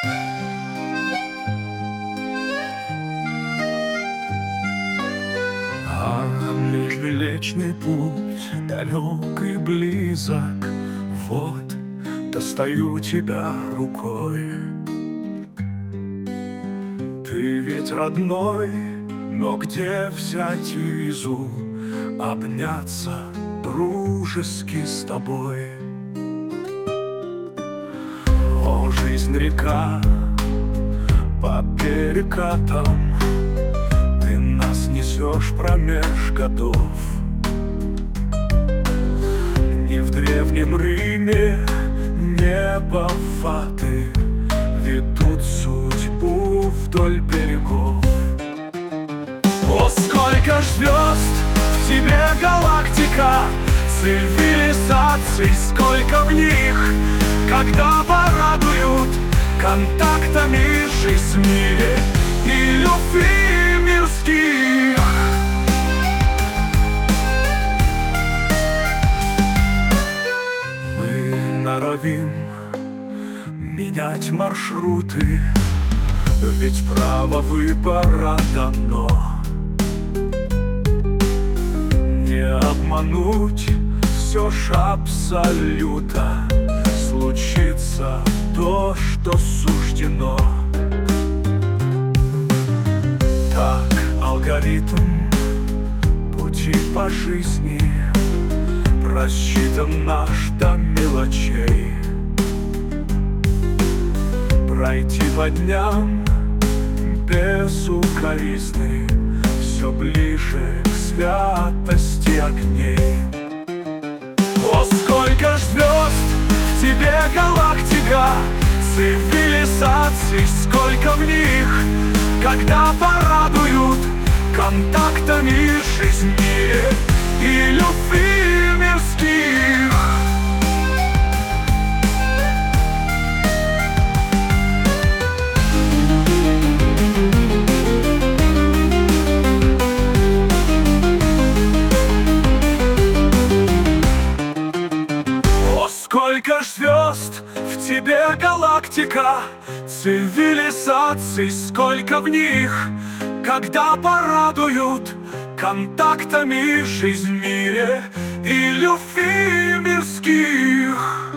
Вечный путь, далек и близок, вот достаю тебя рукой. Ты ведь родной, но где взять визу обняться дружески с тобой? О, жизнь река по перекатам, ты нас несешь промеж годов. Ни в древнем Риме небо фаты ведут судьбу вдоль берегов. О, сколько ж звезд в тебе, галактика, цивилизаций, сколько в них, когда порадуют контактами жизнь в мире и любви мирских. Норовим менять маршруты, ведь право выбора дано. Не обмануть все ж абсолюта, случится то, что суждено. Так алгоритм пути по жизни рассчитан наш до мелочей. Пройти по дням безукоризны, все ближе к святости огней. О, сколько ж звезд в тебе, галактика, цивилизаций, сколько в них, когда порадуют контактами жизнь в мире и любви мирских. О, сколько ж звезд в тебе, галактика, цивилизаций, сколько в них, когда порадуют контактами жизнь в мире и любви мирских.